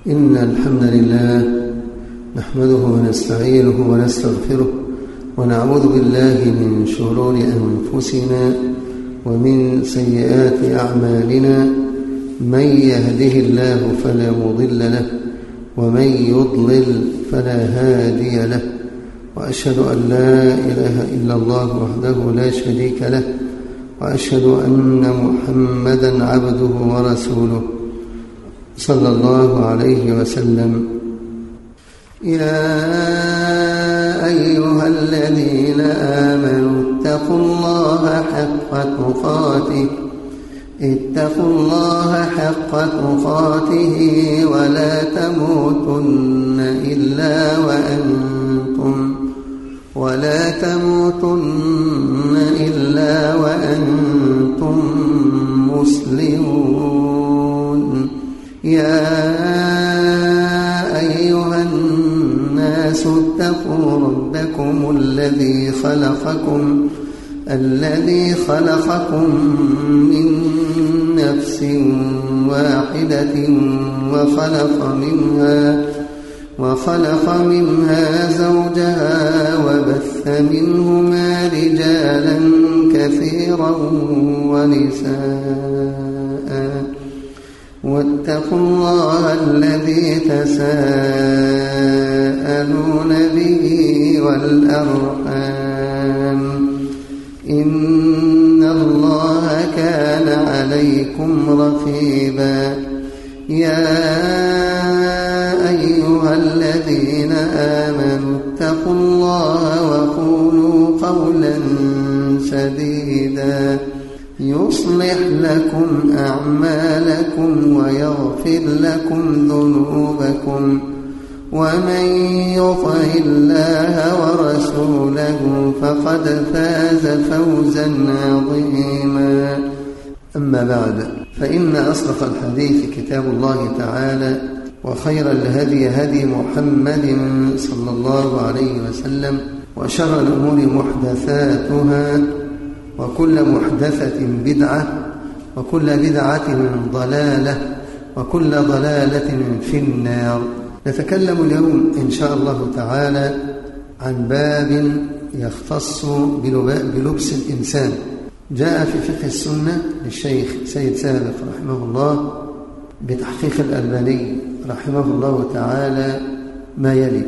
إن الحمد لله نحمده ونستعينه ونستغفره ونعوذ بالله من شرور أنفسنا ومن سيئات أعمالنا. من يهده الله فلا مضل له ومن يضلل فلا هادي له، وأشهد أن لا إله إلا الله وحده لا شريك له، وأشهد أن محمدًا عبده ورسوله صلى الله عليه وسلم. يا أيها الذين آمنوا اتقوا الله حق تقاته ولا تموتن إلا وأنتم مسلمون. يا أيها الناس اتقوا ربكم الذي خلقكم من نفس واحدة وخلق منها زوجها وبث منهما رجالا كثيرا ونساء، واتقوا الله الذي تساءلون به والأرحام، إن الله كان عليكم رقيبا. يا أيها الذين آمنوا اتقوا الله وقولوا قولا سديدا يصلح لكم أعمالكم ويغفر لكم ذنوبكم، ومن يطع الله ورسوله فقد فاز فوزا عظيما. أما بعد، فإن أصدق الحديث كتاب الله تعالى، وخير الهدي هدي محمد صلى الله عليه وسلم، وشر الأمور محدثاتها، وكل محدثة بدعة، وكل بدعة ضلالة، وكل ضلالة في النار. نتكلم اليوم إن شاء الله تعالى عن باب يختص بلبس الإنسان. جاء في فقه السنة للشيخ سيد سابق رحمه الله بتحقيق الألباني رحمه الله تعالى ما يلي: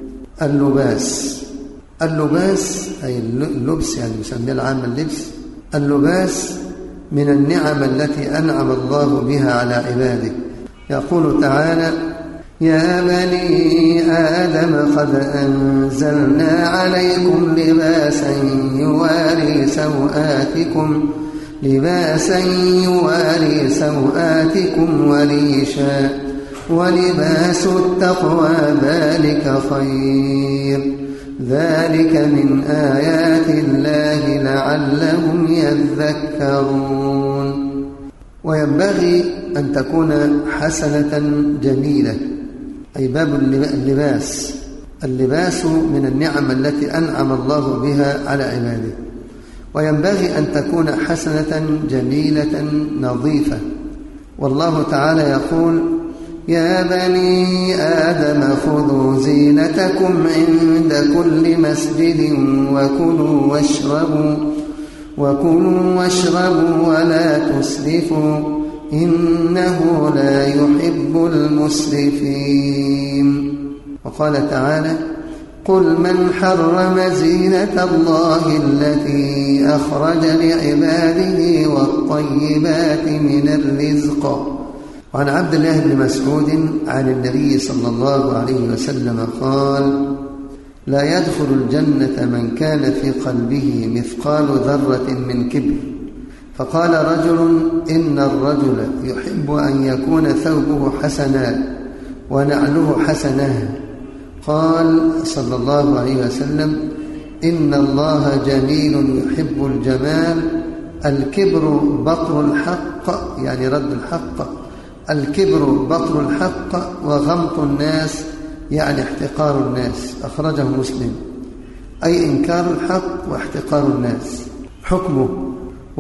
اللباس أي اللبس، يعني يسمى العام اللبس. اللباس من النعم التي أنعم الله بها على عباده. يقول تعالى: يا بني آدم قد أنزلنا عليكم لباسا يواري سوآتكم وريشا، ولباس التقوى ذلك خير، ذلك من آيات الله لعلهم يذكرون. وينبغي أن تكون حسنة جميلة، أي باب اللباس من النعم التي أنعم الله بها على عباده. وينبغي أن تكون حسنة جميلة نظيفة. والله تعالى يقول: يا بني آدم خذوا زينتكم عند كل مسجد وكلوا واشربوا ولا تسرفوا إنه لا يحب المسرفين. وقال تعالى: قل من حرم زينة الله التي أخرج لعباده والطيبات من الرزق. وعن عبد الله بن مسعود عن النبي صلى الله عليه وسلم قال: لا يدخل الجنة من كان في قلبه مثقال ذرة من كبر. فقال رجل: إن الرجل يحب أن يكون ثوبه حسنا ونعله حسناه. قال صلى الله عليه وسلم: إن الله جميل يحب الجمال. الكبر بطر الحق، يعني رد الحق. الكبر بطر الحق وغمط الناس، يعني احتقار الناس. أخرجه مسلم. أي إنكار الحق واحتقار الناس. حكمه: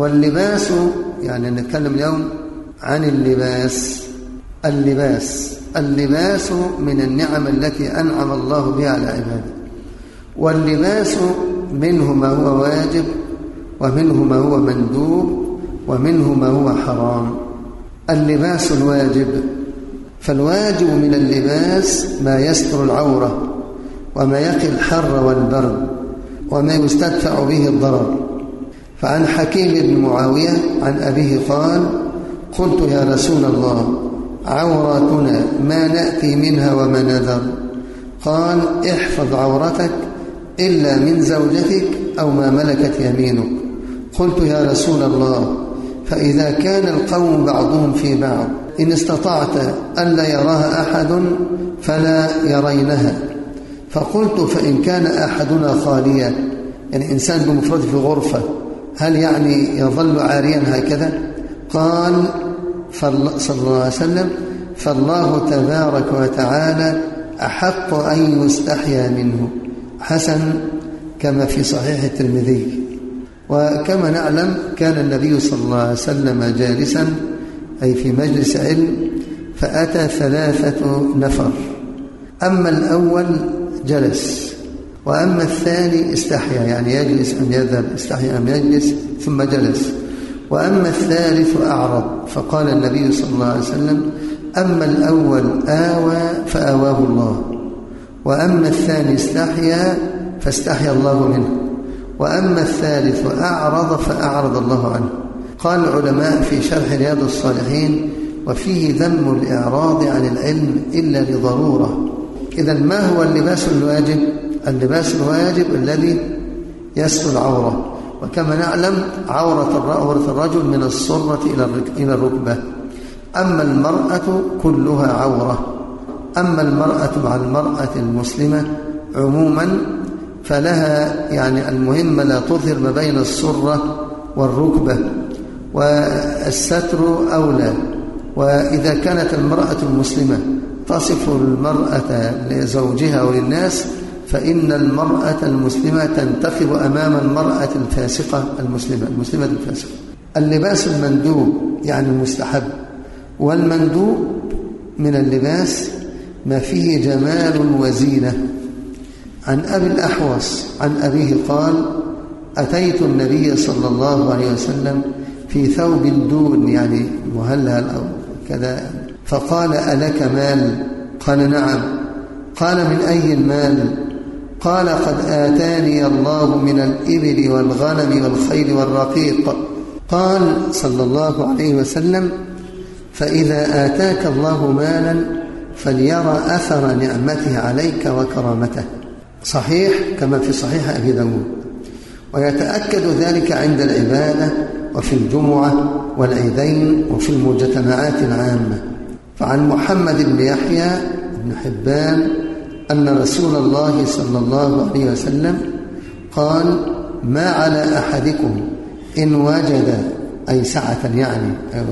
واللباس، يعني نتكلم اليوم عن اللباس. اللباس من النعم التي أنعم الله بها على عباده، واللباس منه ما هو واجب، ومنه ما هو مندوب، ومنه ما هو حرام. اللباس الواجب، فالواجب من اللباس ما يستر العورة وما يقي الحر والبرد وما يستدفع به الضرر. فعن حكيم بن معاوية عن أبيه قال: قلت يا رسول الله عوراتنا ما نأتي منها وما نذر؟ قال: احفظ عورتك إلا من زوجتك أو ما ملكت يمينك. قلت يا رسول الله فإذا كان القوم بعضهم في بعض إن استطعت ألا يراها أحد فلا يرينها. فقلت: فإن كان أحدنا خاليا، يعني إنسان بمفرد في غرفة، هل يعني يظل عاريا هكذا؟ قال صلى الله عليه وسلم: فالله تبارك وتعالى أحق أن يستحيا منه. حسن، كما في صحيح الترمذي. وكما نعلم كان النبي صلى الله عليه وسلم جالسا، أي في مجلس علم، فأتى 3 نفر. أما الأول جلس، وأما الثاني استحيا، يعني يجلس أم يذهب، استحيا أم يجلس، ثم جلس. وأما الثالث أعرض، فقال النبي صلى الله عليه وسلم: أما الأول آوى فآواه الله، وأما الثاني استحيا فاستحيا الله منه، وأما الثالث أعرض فأعرض الله عنه. قال العلماء في شرح رياض الصالحين: وفيه ذم الإعراض عن العلم إلا لضرورة. إذن ما هو اللباس الواجب؟ اللباس الواجب الذي يستر العورة، وكما نعلم عورة الرجل من السرة إلى الركبة. أما المرأة كلها عورة. أما المرأة مع المرأة المسلمة عموما فلها يعني المهم لا تظهر ما بين السرة والركبة، والستر أولى. وإذا كانت المرأة المسلمة تصف المرأة لزوجها وللناس، فإن المرأة المسلمة تنتقب أمام المرأة الفاسقة المسلمة الفاسقة. اللباس المندوب يعني المستحب، والمندوب من اللباس ما فيه جمال وزينة. عن أبي الأحوص عن أبيه قال: أتيت النبي صلى الله عليه وسلم في ثوب دون، يعني مهلهل أو كذا، فقال: ألك مال؟ قال: نعم. قال: من أي المال؟ قال: قد آتاني الله من الإبل والغنم والخيل والرقيق. قال صلى الله عليه وسلم: فإذا آتاك الله مالا فليرى أثر نعمته عليك وكرامته. صحيح، كما في صحيح أبي داود. ويتأكد ذلك عند العبادة وفي الجمعة والعيدين وفي المجتمعات العامة. فعن محمد بن يحيى بن حبان أن رسول الله صلى الله عليه وسلم قال: ما على أحدكم إن وجد، أي سعة، يعني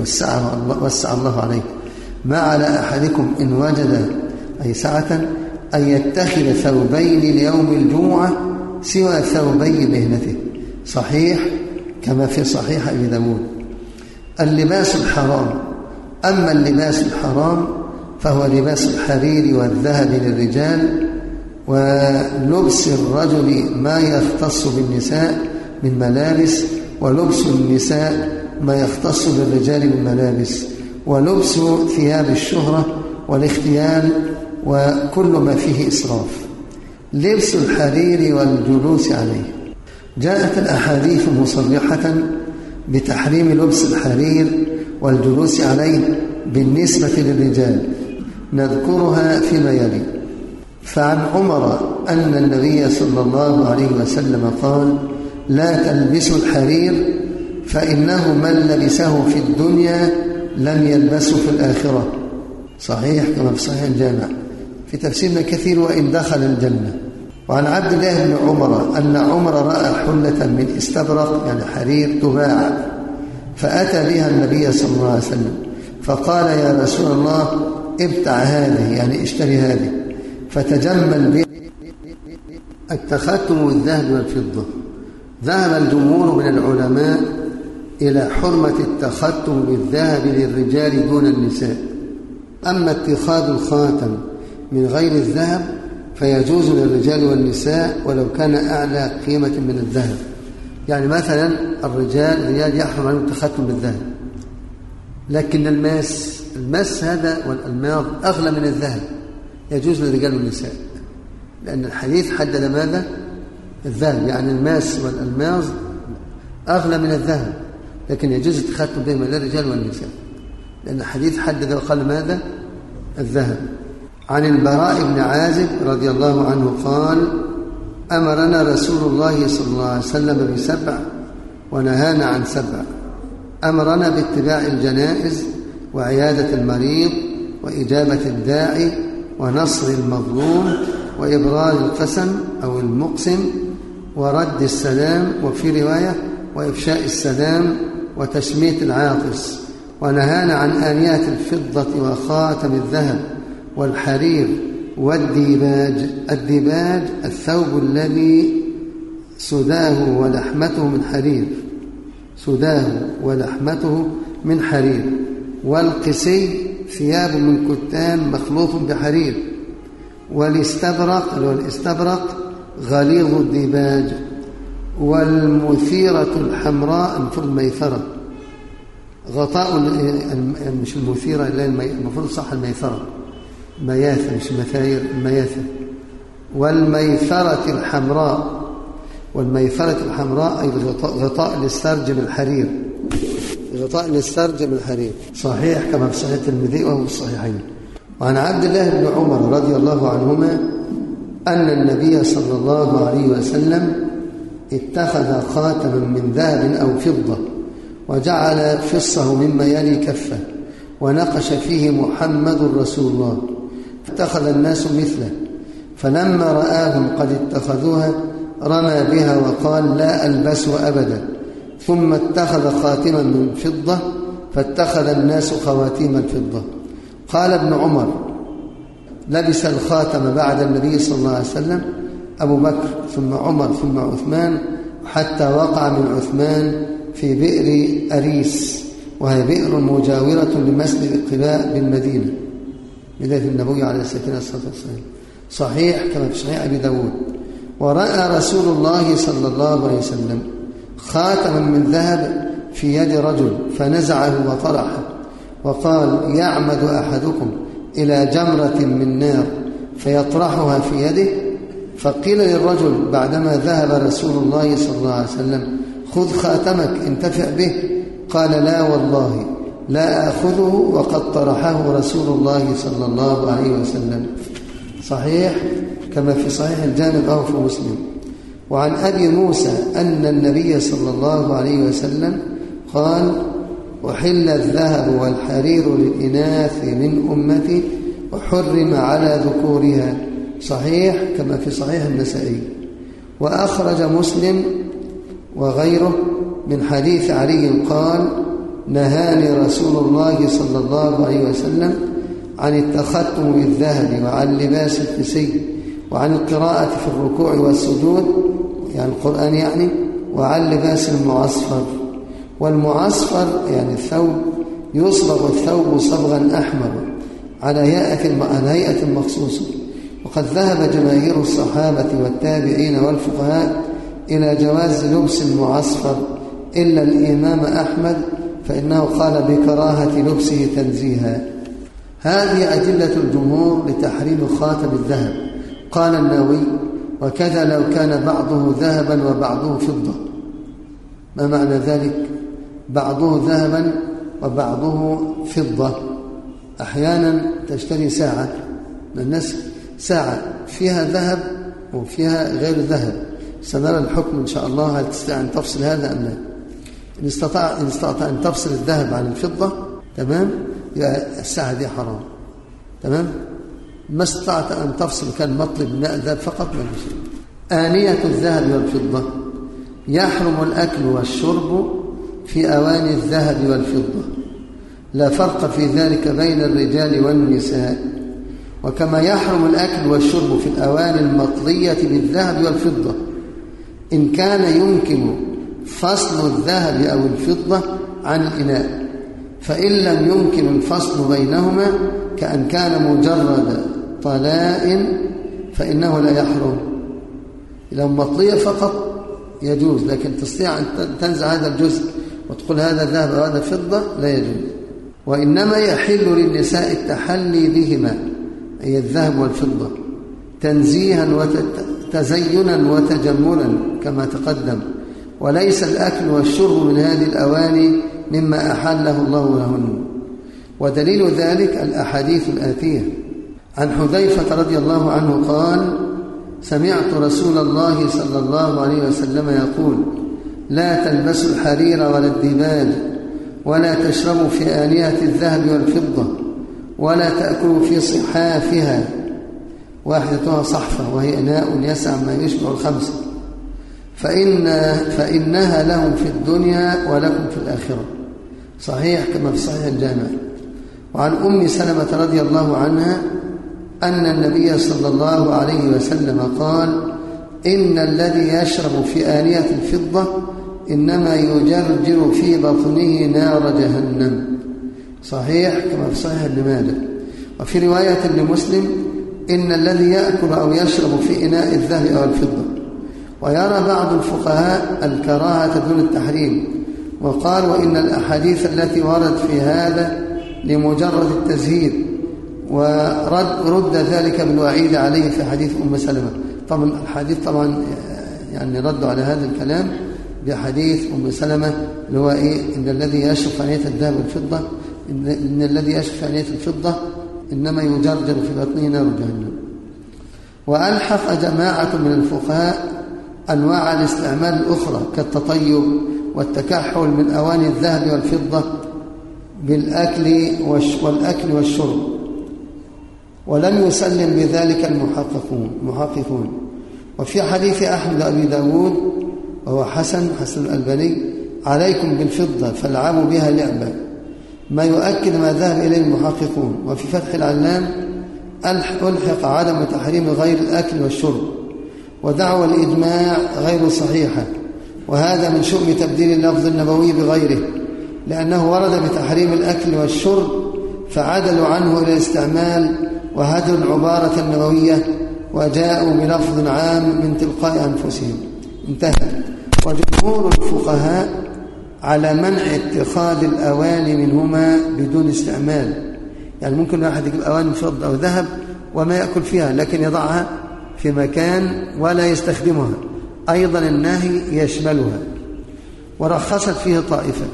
وسع الله عليه، ما على أحدكم إن وجد، أي سعة، أن يتخذ ثوبين ليوم الجمعة سوى ثوبي مهنته. صحيح، كما في صحيح أبي داود. اللباس الحرام. أما اللباس الحرام فهو لباس الحرير والذهب للرجال، ولبس الرجل ما يختص بالنساء من ملابس، ولبس النساء ما يختص بالرجال من ملابس، ولبس ثياب الشهرة والاختيال وكل ما فيه إسراف. لبس الحرير والجلوس عليه. جاءت الأحاديث مصرحة بتحريم لبس الحرير والجلوس عليه بالنسبة للرجال، نذكرها فيما يلي. فعن عمر أن النبي صلى الله عليه وسلم قال: لا تلبسوا الحرير فإنه من لبسه في الدنيا لم يلبسه في الآخرة. صحيح، كما في صحيح الجامع في تفسيرنا كثير: وإن دخل الجنة. وعن عبد الله بن عمر أن عمر رأى حلة من استبرق، يعني حرير، تباع، فأتى بها النبي صلى الله عليه وسلم فقال: يا رسول الله ابتع هذه، يعني اشتري هذه، فتجمل بها. التختم بالذهب والفضة. ذهب الجمهور من العلماء إلى حرمة التختم بالذهب للرجال دون النساء، أما اتخاذ الخاتم من غير الذهب فيجوز للرجال والنساء ولو كان أعلى قيمة من الذهب. يعني مثلا الرجال يحرم عنهم التختم بالذهب، لكن الماس هذا والألماظ أغلى من الذهب، يجوز للرجال والنساء، لأن الحديث حدد ماذا؟ الذهب، يعني الماس والألماظ أغلى من الذهب، لكن يجوز التختم بهما للرجال والنساء، لأن الحديث حدد وقال ماذا؟ الذهب. عن البراء بن عازب رضي الله عنه قال: أمرنا رسول الله صلى الله عليه وسلم ب7 ونهانا عن 7. أمرنا باتباع الجنائز وعيادة المريض وإجابة الداعي ونصر المظلوم وإبرار القسم أو المقسم ورد السلام، وفي رواية وإفشاء السلام وتشميت العاطس. ونهانا عن آنية الفضة وخاتم الذهب والحرير والديباج. الديباج الثوب الذي سداه ولحمته من حرير، سداه ولحمته من حرير. والقسي ثياب من كتان مخلوط بحرير. والاستبرق غليظ الديباج. والمثيرة الحمراء المفروض ميثرة، غطاء مش المثيرة إلا المفروض صح الميثرة، مياثة مش مثاير، المياثة. والميثرة الحمراء، والميثرة الحمراء أي غطاء للسرج من الحرير، غطاء للسرج من الحرير، صحيح كما في صحيح الترمذي وهو الصحيحين. وعن عبد الله بن عمر رضي الله عنهما أن النبي صلى الله عليه وسلم اتخذ خاتما من ذهب أو فضة وجعل فصه مما يلي كفه ونقش فيه محمد رسول الله، فاتخذ الناس مثله، فلما رآهم قد اتخذوها رمى بها وقال: لا ألبس أبدا. ثم اتخذ خاتما من فضة فاتخذ الناس خواتيم الفضة. قال ابن عمر: لبس الخاتم بعد النبي صلى الله عليه وسلم أبو بكر ثم عمر ثم عثمان، حتى وقع من عثمان في بئر أريس، وهي بئر مجاورة لمسجد قباء بالمدينة، بداية النبوي عليه الصلاة والسلام، صحيح كما في صحيح أبي داود. ورأى رسول الله صلى الله عليه وسلم خاتما من ذهب في يد رجل فنزعه وطرحه وقال: يعمد أحدكم إلى جمرة من نار فيطرحها في يده. فقيل للرجل بعدما ذهب رسول الله صلى الله عليه وسلم: خذ خاتمك انتفع به. قال: لا والله لا آخذه وقد طرحه رسول الله صلى الله عليه وسلم، صحيح كما في صحيح الجامع أو في مسلم. وعن أبي موسى أن النبي صلى الله عليه وسلم قال: وحل الذهب والحرير للإناث من أمتي وحرم على ذكورها، صحيح كما في صحيح النسائي. وأخرج مسلم وغيره من حديث علي قال: نهاني رسول الله صلى الله عليه وسلم عن التختم بالذهب وعن لباس الكسي وعن القراءة في الركوع والسجود، يعني القرآن يعني، وعن لباس المعصفر. والمعصفر يعني الثوب يصبغ الثوب صبغا أحمر على هيئة مخصوصة. وقد ذهب جماهير الصحابة والتابعين والفقهاء إلى جواز لبس المعصفر إلا الإمام أحمد، فإنه قال بكراهة لبسه تنزيها. هذه أدلة الجمهور لتحريم خاتم الذهب. قال النووي: وكذا لو كان بعضه ذهبا وبعضه فضة. ما معنى ذلك؟ بعضه ذهبا وبعضه فضة. أحيانا تشتري ساعة من الناس، ساعة فيها ذهب وفيها غير ذهب، سنرى الحكم إن شاء الله. هل تستطيع أن تفصل هذا أم لا؟ إن استطعت أن تفصل الذهب عن الفضة تمام، الساعة دي حرام، تمام. ما استطعت أن تفصل، كان مطلب ماء الذهب فقط، ما شيء. آنية الذهب والفضة: يحرم الأكل والشرب في أواني الذهب والفضة، لا فرق في ذلك بين الرجال والنساء. وكما يحرم الأكل والشرب في الأواني المطلية بالذهب والفضة إن كان يمكن فصل الذهب أو الفضة عن الإناء، فإن لم يمكن الفصل بينهما كأن كان مجرد طلاء فإنه لا يحرم. لو مطلية فقط يجوز، لكن تستطيع أن تنزع هذا الجزء وتقول هذا ذهب وهذا فضة لا يجوز. وإنما يحل للنساء التحلي بهما، أي الذهب والفضة، تنزيها وتزينا وتجملا كما تقدم، وليس الأكل والشرب من هذه الأواني مما أحله الله لهن. ودليل ذلك الأحاديث الآتية. عن حذيفة رضي الله عنه قال: سمعت رسول الله صلى الله عليه وسلم يقول: لا تلبسوا الحرير ولا الديباج، ولا تشربوا في آنية الذهب والفضة، ولا تأكلوا في صحافها، واحدتها صحفة وهي إناء يسع ما يشبع الخمسة، فإنها لهم في الدنيا ولكم في الآخرة. صحيح كما في صحيح الجامع. وعن أم سلمة رضي الله عنها أن النبي صلى الله عليه وسلم قال: إن الذي يشرب في آنية الفضة إنما يجرجر في بطنه نار جهنم. صحيح كما في صحيح ابن ماجه. وفي رواية لمسلم: إن الذي يأكل أو يشرب في إناء الذهب أو الفضة. ويرى بعض الفقهاء الكراهة دون التحريم، وقال: وإن الأحاديث التي وردت في هذا لمجرد التزهيد، ورد ذلك بالوعيد عليه في حديث أم سلمة. طبعا الحديث يعني ردوا على هذا الكلام بحديث أم سلمة اللي هو إن الذي يشرب في آنية الذهب والفضة إن الذي يشرب في آنية الفضة إنما يجرجر في بطنه نار جهنم. وألحق جماعة من الفقهاء أنواع الاستعمال الأخرى كالتطيب والتكحل من أواني الذهب والفضة بالأكل والشرب، ولم يسلم بذلك المحققون. وفي حديث أحمد أبي داود وهو حسن الألباني: عليكم بالفضة فالعبوا بها لعبة، ما يؤكد ما ذهب إليه المحققون. وفي فتح العلام: ألحق عدم تحريم غير الأكل والشرب، ودعوى الإجماع غير صحيحة، وهذا من شؤم تبديل اللفظ النبوي بغيره، لأنه ورد بتحريم الأكل والشرب فعدلوا عنه إلى الاستعمال وهدوا العبارة النبوية وجاءوا بلفظ عام من تلقاء أنفسهم. انتهى. وجمهور الفقهاء على منع اتخاذ الأواني منهما بدون استعمال. يعني ممكن واحد يجيب أواني فضة أو ذهب وما يأكل فيها، لكن يضعها في مكان ولا يستخدمها، أيضا النهي يشملها. ورخصت فيه طائفة: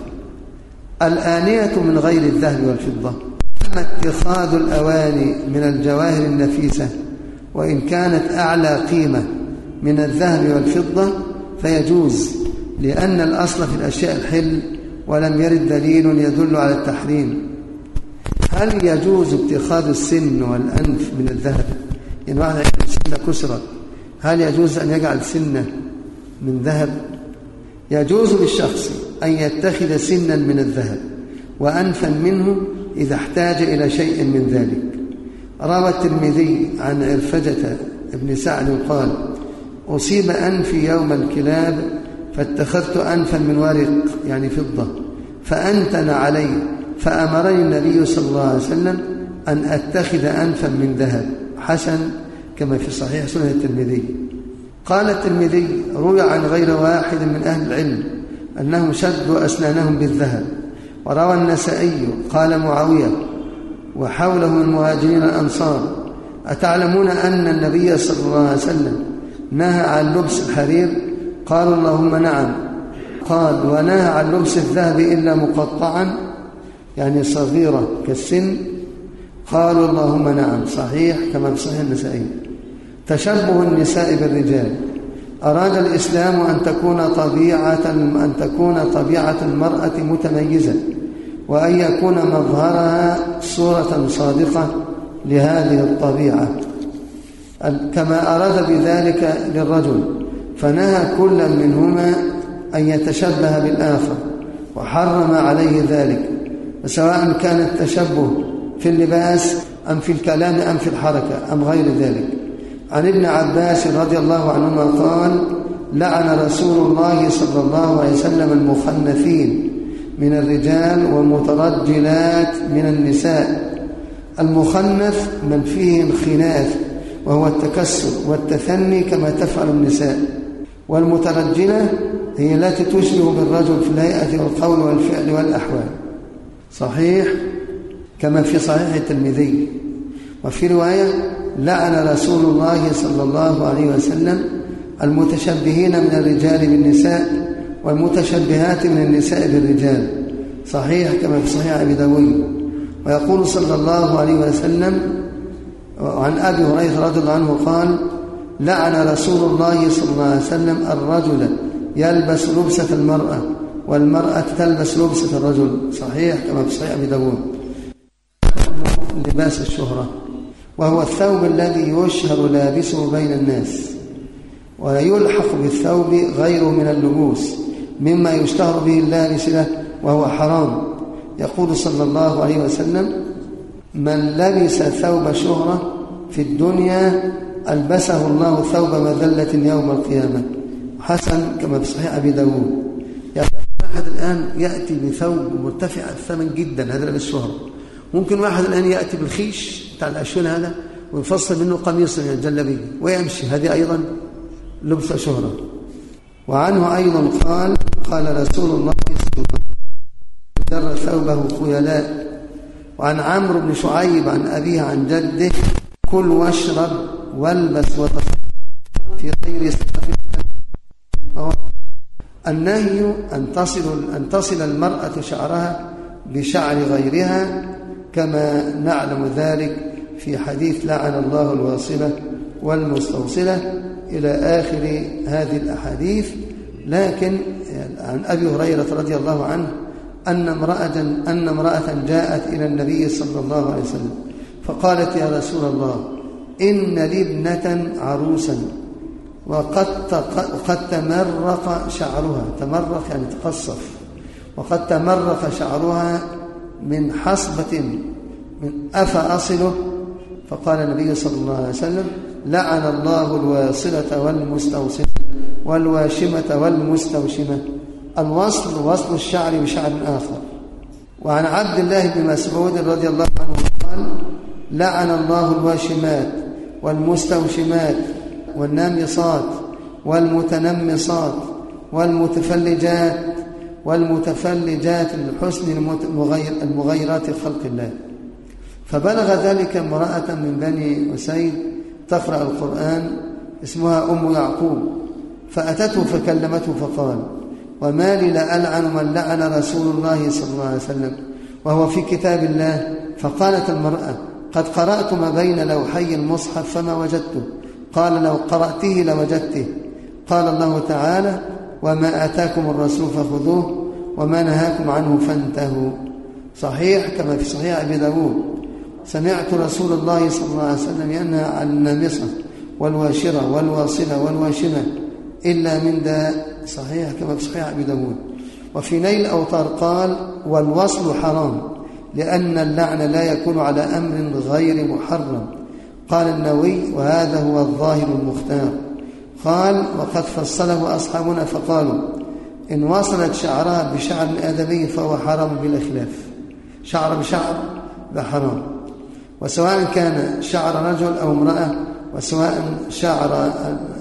الآنية من غير الذهب والفضة. أما اتخاذ الأواني من الجواهر النفيسة وإن كانت أعلى قيمة من الذهب والفضة فيجوز، لأن الأصل في الأشياء الحل، ولم يرد دليل يدل على التحريم. هل يجوز اتخاذ السن والأنف من الذهب؟ يعني واحد يجعل سنة كسرة، هل يجوز أن يجعل سنة من ذهب؟ يجوز للشخص أن يتخذ سنا من الذهب وأنفا منه إذا احتاج إلى شيء من ذلك. روى الترمذي عن عرفجة بن سعد قال: أصيب أنفي يوم الكلاب فاتخذت أنفا من ورق يعني فضة فأنتن علي، فأمرني النبي صلى الله عليه وسلم أن أتخذ أنفا من ذهب. حسن كما في صحيح سنن الترمذي. قال الترمذي: روي عن غير واحد من أهل العلم أنهم شدوا أسنانهم بالذهب. وروى النسائي قال معاوية وحوله من المهاجرين الأنصار: أتعلمون أن النبي صلى الله عليه وسلم نهى عن لبس الحرير؟ قالوا: اللهم نعم. قال: ونهى عن لبس الذهب إلا مقطعا يعني صغيرة كالسن؟ قالوا: اللهم نعم. صحيح كما في صحيح النسائي. تشبه النساء بالرجال. أراد الإسلام أن تكون طبيعة المرأة متميزة، وأن يكون مظهرها صورة صادقة لهذه الطبيعة، كما أراد بذلك للرجل، فنهى كل منهما أن يتشبه بالآخر وحرم عليه ذلك، سواء كان التشبه في اللباس أم في الكلام أم في الحركة أم غير ذلك. عن ابن عباس رضي الله عنهما قال: لعن رسول الله صلى الله عليه وسلم المخنثين من الرجال ومترجلات من النساء. المخنث من فيه انخناث وهو التكسر والتثني كما تفعل النساء. والمترجلة هي التي تشبه بالرجل في الهيئة والقول والفعل والأحوال. صحيح كما في صحيح الترمذي. وفي رواية لعن رسول الله صلى الله عليه وسلم المتشبهين من الرجال بالنساء والمتشبهات من النساء بالرجال. صحيح كما في صحيح أبي داود. ويقول صلى الله عليه وسلم عن أبي هريرة رضي الله عنه قال لعن رسول الله صلى الله عليه وسلم الرجل يلبس لبسة المرأة والمرأة تلبس لبسة الرجل. صحيح كما في صحيح أبي داود. لباس الشهرة وهو الثوب الذي يشهر لابسه بين الناس، ويلحق بالثوب غيره من اللبوس مما يشتهر به اللابس له وهو حرام. يقول صلى الله عليه وسلم من لبس ثوب شهرة في الدنيا ألبسه الله ثوب مذلة يوم القيامة. حسن كما في صحيح أبي داود. يعني واحد الآن يأتي بثوب مرتفع الثمن جدا، هذا لبس شهرة. ممكن واحد الآن يأتي بالخيش بتاع الأشون هذا ويفصل منه قميص من الجلبية ويمشي، هذه أيضا لبس شهرة. وعنه أيضا قال رسول الله صلى الله عليه وسلم جر ثوبه خيلاء. وعن عمرو بن شعيب عن أبيه عن جده كل واشرب والبس وتصف في غير سفر. النهي أن تصل المرأة شعرها بشعر غيرها كما نعلم ذلك في حديث لعن الله الواصلة والمستوصلة إلى آخر هذه الأحاديث. لكن عن أبي هريرة رضي الله عنه أن امرأة جاءت إلى النبي صلى الله عليه وسلم فقالت يا رسول الله إن لي ابنة عروسا وقد تمرق شعرها، تمرق يعني تقصف، وقد تمرق شعرها من حصبة من أفأصله. فقال النبي صلى الله عليه وسلم لعن الله الواصلة والمستوصلة والواشمة والمستوشمة. الوصل وصل الشعر بشعر آخر. وعن عبد الله بن مسعود رضي الله عنه قال لعن الله الواشمات والمستوشمات والنامصات والمتنمصات والمتفلجات للحسن المغيرات خلق الله. فبلغ ذلك امرأة من بني أسيد تقرأ القرآن اسمها أم يعقوب، فأتته فكلمته فقال وما لي لألعن من لعن رسول الله صلى الله عليه وسلم وهو في كتاب الله. فقالت المرأة قد قرأت ما بين لوحي المصحف فما وجدته. قال لو قرأته لوجدته. قال الله تعالى وما آتاكم الرسول فخذوه وما نهاكم عنه فانتهوا. صحيح كما في صحيح أبي داود. سمعت رسول الله صلى الله عليه وسلم ينهى عن النامصة والواشرة والواصلة والواشمة إلا من داء. صحيح كما في صحيح أبي داود. وفي نيل الأوطار قال والوصل حرام لأن اللعن لا يكون على أمر غير محرم. قال النووي وهذا هو الظاهر المختار. قال وقد فصله أصحابنا فقالوا إن وصلت شعرها بشعر آدمي فهو حرام بلا خلاف. شعر بشعر بحرام، وسواء كان شعر رجل أو امرأة، وسواء شعر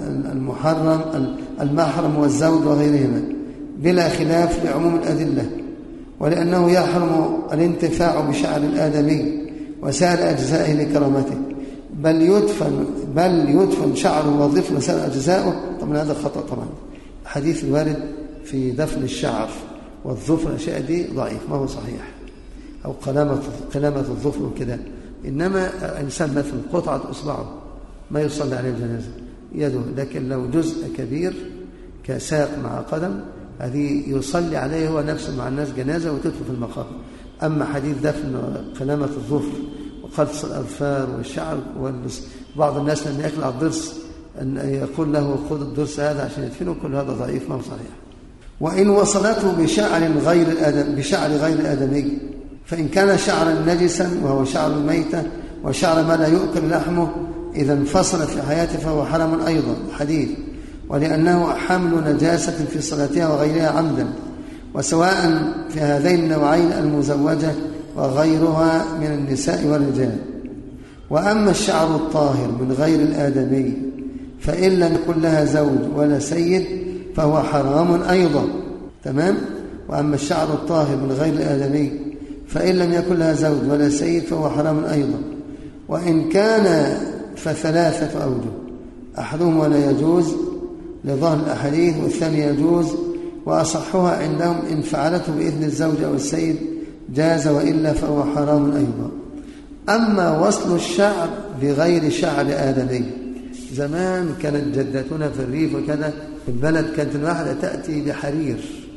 المحرم والزوج وغيرهما بلا خلاف لعموم الأدلة. ولأنه يحرم الانتفاع بشعر الآدمي وسائر أجزائه لكرامته، بل يدفن شعره وظفر وسائر أجزائه. طبعا هذا خطأ. طبعا الحديث الوارد في دفن الشعر والظفر الأشياء دي ضعيف، ما هو صحيح، أو قلامة الظفر وكذا. إنما إنسان مثل قطعة إصبعه ما يصلي عليه الجنازة يده، لكن لو جزء كبير كساق مع قدم هذه يصلي عليه هو نفسه مع الناس جنازة وتدخل في المقام. أما حديث دفن قلامة الظفر وقلص الأظفار والشعر بعض الناس لما يأكل على الضرس أن يقول له خذ الضرس هذا عشان يدفنه، كل هذا ضعيف ما هو صحيح. وإن وصلته بشعر غير آدمي فإن كان شعرا نجسا وهو شعر الميتة وشعر ما لا يؤكل لحمه إذا انفصل في حياته فهو حرام أيضا. حديث ولأنه حمل نجاسة في صلاتها وغيرها عمدا، وسواء في هذين النوعين المزوجة وغيرها من النساء والرجال. وأما الشعر الطاهر من غير الآدمي فإن لم يكن لها زوج ولا سيد فهو حرام أيضا. تمام؟ وأما الشعر الطاهر من غير الآدمي فإن لم يكن لها زوج ولا سيد فهو حرام أيضا. وإن كان فثلاثة أوجه، أحدهم ولا يجوز لظهر الأحاديث، والثاني يجوز، وأصحها عندهم إن فعلته بإذن الزوج أو السيد جاز، وإلا فهو حرام أيضا. أما وصل الشعر بغير شعر آدمي، زمان كانت جدتنا في الريف وكذا في البلد كانت الواحدة تأتي بحرير،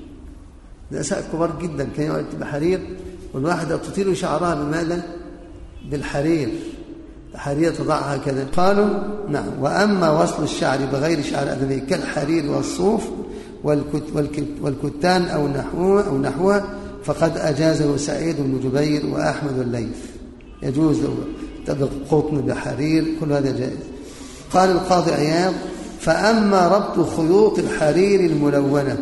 نساء كبار جدا كانوا يأتي بحرير، والواحدة تطيل شعرها بماذا؟ بالحرير، الحرير تضعها كذا. قالوا نعم. وأما وصل الشعر بغير شعر آدمي كالحرير والصوف والكتان أو نحوها فقد أجازه سعيد بن جبير وأحمد الليث، يجوز له تبقى قطن بحرير، كل هذا جائز. قال القاضي عياض: فأما ربط خيوط الحرير الملونة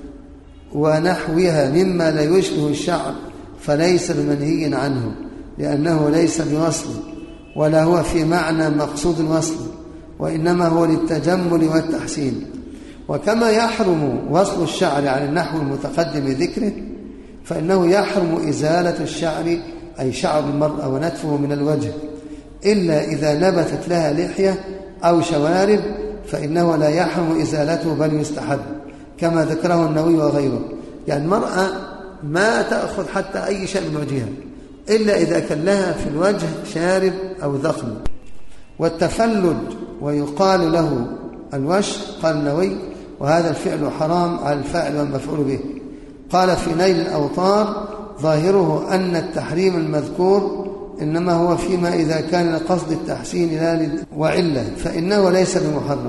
ونحوها مما لا يشبه الشعر فليس بمنهي عنه، لأنه ليس بوصل ولا هو في معنى مقصود الوصل، وإنما هو للتجمل والتحسين. وكما يحرم وصل الشعر على النحو المتقدم ذكره، فإنه يحرم إزالة الشعر أي شعر المرأة ونتفه من الوجه، إلا إذا نبتت لها لحية أو شوارب فإنه لا يحرم إزالته بل يستحب، كما ذكره النووي وغيره. يعني المرأة ما تأخذ حتى أي شيء من وجهها إلا إذا كان لها في الوجه شارب أو ذخم. والتفلج ويقال له الوش، قال النووي: وهذا الفعل حرام على الفاعل والمفعول به. قال في نيل الأوطار: ظاهره أن التحريم المذكور إنما هو فيما إذا كان لقصد التحسين لا وعلة، فإنه ليس بمحرم.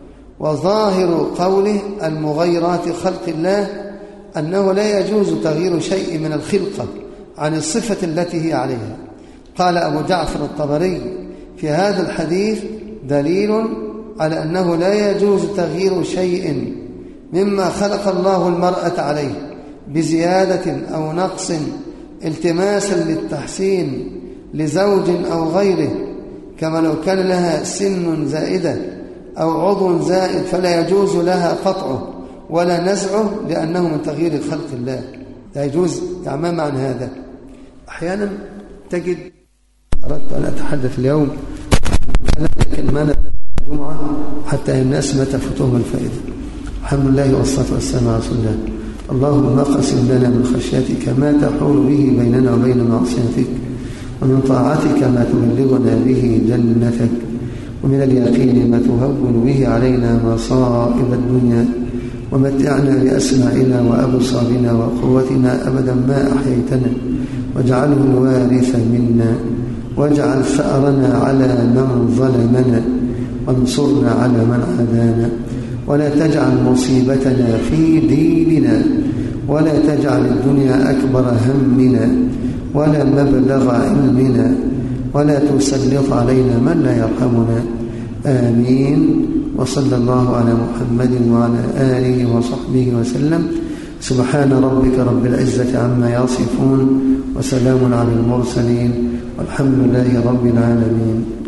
وظاهر قوله المغيرات خلق الله أنه لا يجوز تغيير شيء من الخلقة عن الصفة التي هي عليها. قال أبو جعفر الطبري: في هذا الحديث دليل على أنه لا يجوز تغيير شيء مما خلق الله المرأة عليه بزيادة أو نقص التماسا للتحسين لزوج أو غيره، كما لو كان لها سن زائدة أو عضو زائد فلا يجوز لها قطعه ولا نزعه لأنه من تغيير خلق الله، لا يجوز. تعمام عن هذا. أحيانا تجد أردت أن أتحدث اليوم لكن ما الجمعة حتى الناس ما تفوتهم الفائدة. الحمد لله والصلاة والسلام على رسول الله. اللهم اقسم لنا من خشيتك ما تحول به بيننا وبين معصيتك، ومن طاعتك ما تبلغنا به جنتك، ومن اليقين ما تهون به علينا مصائب الدنيا، ومتعنا بأسماعنا وأبصارنا وقوتنا أبدا ما أحييتنا، واجعله الوارث منا، واجعل ثأرنا على من ظلمنا، وانصرنا على من عادانا، ولا تجعل مصيبتنا في ديننا، ولا تجعل الدنيا أكبر همنا ولا مبلغ علمنا، ولا تسلط علينا من لا يرحمنا. آمين. وصلى الله على محمد وعلى آله وصحبه وسلم. سبحان ربك رب العزة عما يصفون، وسلام على المرسلين، والحمد لله رب العالمين.